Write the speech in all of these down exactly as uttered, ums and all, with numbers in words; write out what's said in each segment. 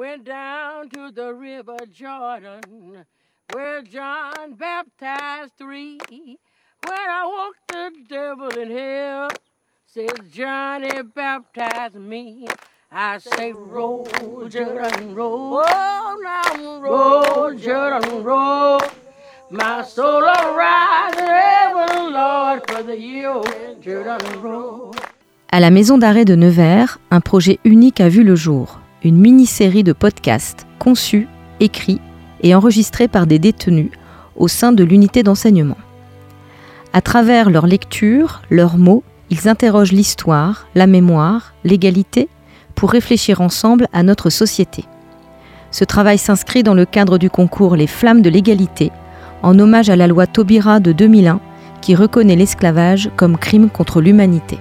went down to the river Jordan, where John baptized three. When I walked the devil in hell, says Johnny baptized me. I say roll, Jordan, roll, oh, now roll, Jordan, roll. My soul will rise in heaven, Lord, for the year Jordan roll. À la maison d'arrêt de Nevers, un projet unique a vu le jour. Une mini-série de podcasts conçus, écrits et enregistrés par des détenus au sein de l'unité d'enseignement. À travers leurs lectures, leurs mots, ils interrogent l'histoire, la mémoire, l'égalité pour réfléchir ensemble à notre société. Ce travail s'inscrit dans le cadre du concours Les Flammes de l'égalité, en hommage à la loi Taubira de deux mille un qui reconnaît l'esclavage comme crime contre l'humanité.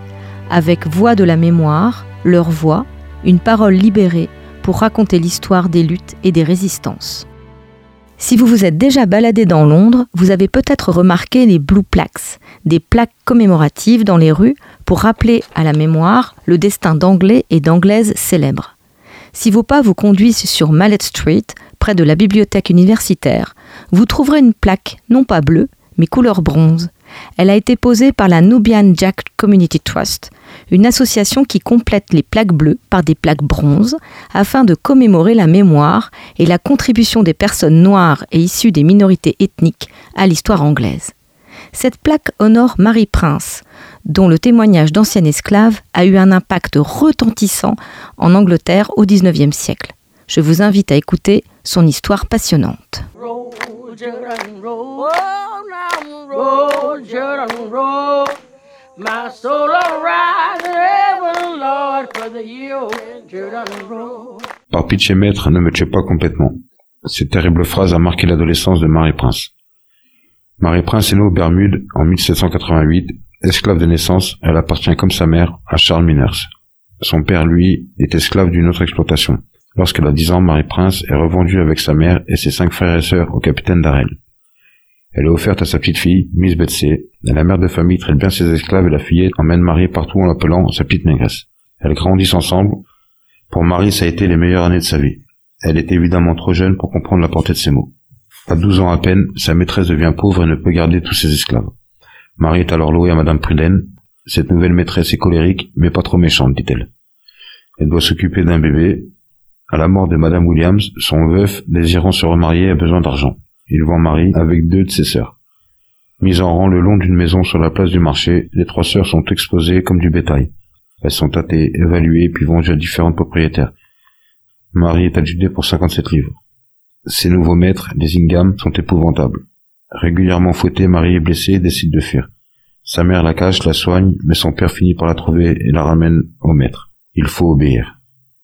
Avec Voix de la mémoire, leur voix, une parole libérée pour raconter l'histoire des luttes et des résistances. Si vous vous êtes déjà baladé dans Londres, vous avez peut-être remarqué les Blue Plaques, des plaques commémoratives dans les rues pour rappeler à la mémoire le destin d'Anglais et d'Anglaises célèbres. Si vos pas vous conduisent sur Mallet Street, près de la bibliothèque universitaire, vous trouverez une plaque, non pas bleue, mais couleur bronze. Elle a été posée par la Nubian Jack Community Trust, une association qui complète les plaques bleues par des plaques bronzes afin de commémorer la mémoire et la contribution des personnes noires et issues des minorités ethniques à l'histoire anglaise. Cette plaque honore Marie Prince, dont le témoignage d'ancienne esclave a eu un impact retentissant en Angleterre au dix-neuvième siècle. Je vous invite à écouter son histoire passionnante. Roll, Jordan, roll, oh, now roll, Jordan, roll. My soul will rise in heaven, Lord, for the year Jordan roll. Par pitié maître, ne me tuez pas complètement. Cette terrible phrase a marqué l'adolescence de Marie Prince. Marie Prince est née aux Bermudes en mille sept cent quatre-vingt-huit. Esclave de naissance, elle appartient comme sa mère à Charles Miners. Son père, lui, est esclave d'une autre exploitation. Lorsqu'elle a dix ans, Marie Prince est revendue avec sa mère et ses cinq frères et sœurs au capitaine Darrell. Elle est offerte à sa petite fille, Miss Betsy, et la mère de famille traite bien ses esclaves et la fillette emmène Marie partout en l'appelant sa petite négresse. Elles grandissent ensemble. Pour Marie, ça a été les meilleures années de sa vie. Elle est évidemment trop jeune pour comprendre la portée de ces mots. À douze ans à peine, sa maîtresse devient pauvre et ne peut garder tous ses esclaves. Marie est alors louée à Madame Pruden. Cette nouvelle maîtresse est colérique, mais pas trop méchante, dit-elle. Elle doit s'occuper d'un bébé. À la mort de Madame Williams, son veuf, désirant se remarier, a besoin d'argent. Il vend Marie avec deux de ses sœurs. Mises en rang le long d'une maison sur la place du marché, les trois sœurs sont exposées comme du bétail. Elles sont tâtées, évaluées, puis vendues à différents propriétaires. Marie est adjudée pour cinquante-sept livres. Ses nouveaux maîtres, les Ingham, sont épouvantables. Régulièrement fouettée, Marie est blessée et décide de fuir. Sa mère la cache, la soigne, mais son père finit par la trouver et la ramène au maître. Il faut obéir.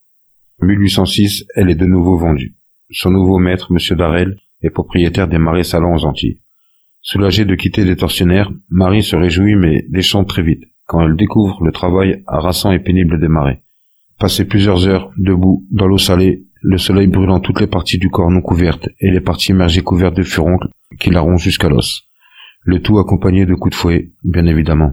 En mille huit cent six, elle est de nouveau vendue. Son nouveau maître, M. Darrell, est propriétaire des marais salants aux Antilles. Soulagée de quitter les tortionnaires, Marie se réjouit mais déchante très vite, quand elle découvre le travail harassant et pénible des marais. Passer plusieurs heures debout dans l'eau salée, le soleil brûlant toutes les parties du corps non couvertes et les parties immergées couvertes de furoncles qui la rongent jusqu'à l'os. Le tout accompagné de coups de fouet, bien évidemment.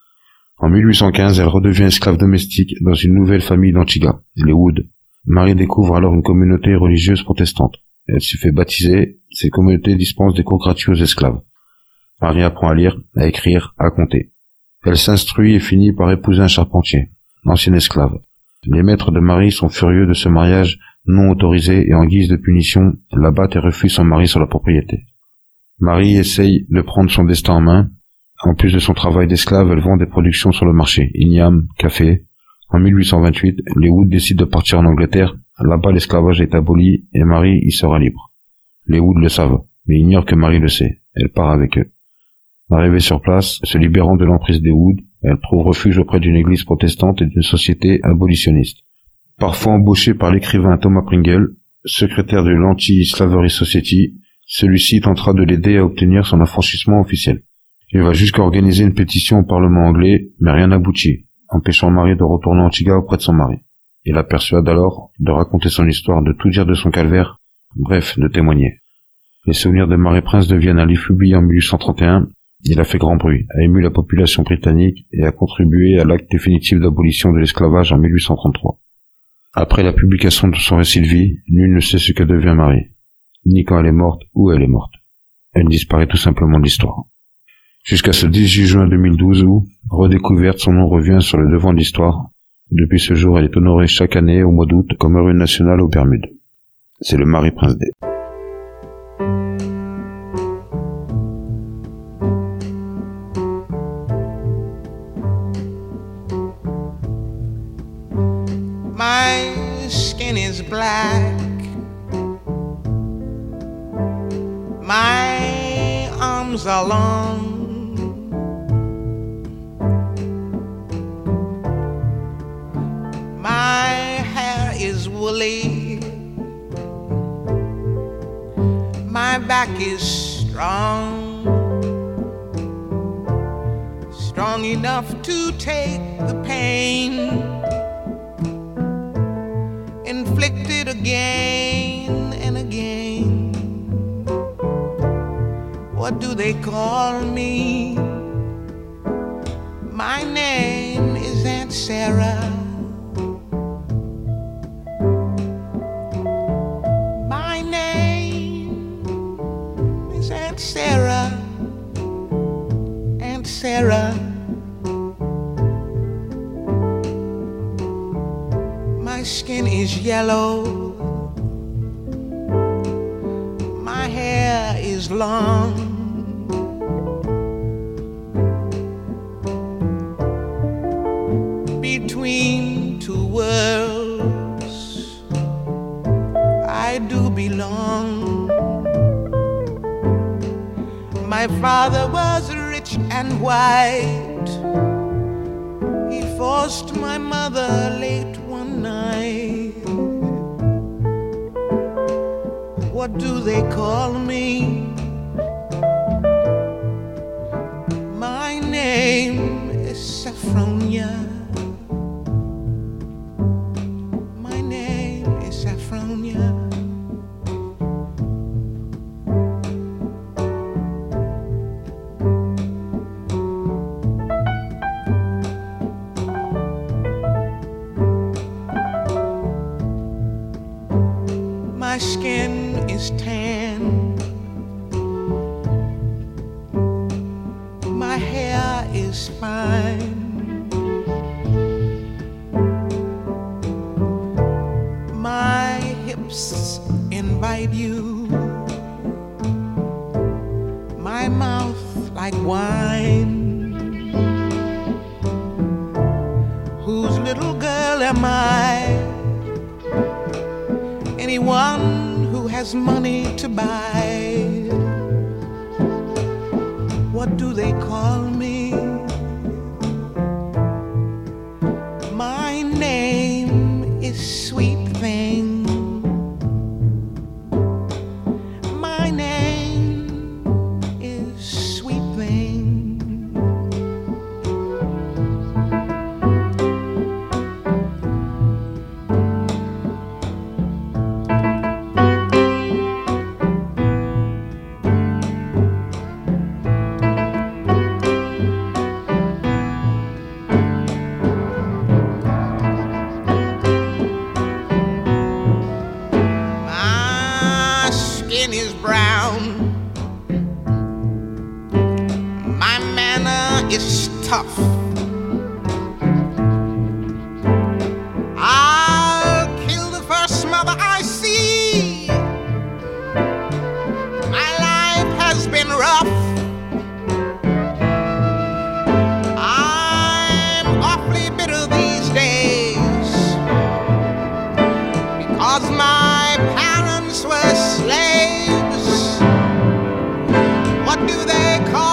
En mille huit cent quinze, elle redevient esclave domestique dans une nouvelle famille d'Antigua, les Wood. Marie découvre alors une communauté religieuse protestante. Elle se fait baptiser, cette communauté dispense des cours gratuits aux esclaves. Marie apprend à lire, à écrire, à compter. Elle s'instruit et finit par épouser un charpentier, ancien esclave. Les maîtres de Marie sont furieux de ce mariage non autorisé et en guise de punition, l'abattent et refusent son mari sur la propriété. Marie essaye de prendre son destin en main. En plus de son travail d'esclave, elle vend des productions sur le marché, igname, café. En mille huit cent vingt-huit, les Wood décident de partir en Angleterre. Là-bas, l'esclavage est aboli et Marie y sera libre. Les Wood le savent, mais ignorent que Marie le sait. Elle part avec eux. Arrivée sur place, se libérant de l'emprise des Wood, elle trouve refuge auprès d'une église protestante et d'une société abolitionniste. Parfois embauchée par l'écrivain Thomas Pringle, secrétaire de l'Anti-Slavery Society, celui-ci tentera de l'aider à obtenir son affranchissement officiel. Il va jusqu'à organiser une pétition au Parlement anglais, mais rien n'aboutit, empêchant Marie de retourner en Antigua auprès de son mari. Il la persuade alors de raconter son histoire, de tout dire de son calvaire, bref, de témoigner. Les souvenirs de Marie Prince deviennent un livre publié en mille huit cent trente et un. Il a fait grand bruit, a ému la population britannique et a contribué à l'acte définitif d'abolition de l'esclavage en mille huit cent trente-trois. Après la publication de son récit de vie, nul ne sait ce que devient Marie, ni quand elle est morte, où elle est morte. Elle disparaît tout simplement de l'histoire. Jusqu'à ce dix-huit juin deux mille douze où, redécouverte, son nom revient sur le devant de l'histoire. Depuis ce jour, elle est honorée chaque année au mois d'août comme héroïne nationale aux Bermudes. C'est le Mary Prince Day. My skin is black. My arms are long. My hair is woolly. My back is strong. Strong enough to take the pain inflicted again and again. What do they call me? My name is Aunt Sarah. My name is Aunt Sarah. Aunt Sarah. My skin is yellow. My hair is long. Between two worlds, I do belong. My father was rich and white. He forced my mother late one night. What do they call me? My name is Saffronia. My name is Saffronia. My skin is tan. My hair is fine. My hips invite you. My mouth like wine. Whose little girl am I? Anyone who has money to buy. What do they call me? My name is Sweet Thing. My name is Sweet Thing. Skin is brown. My manner is tough. I'll kill the first mother I see. My life has been rough. I'm awfully bitter these days because my parents were slaves. What do they call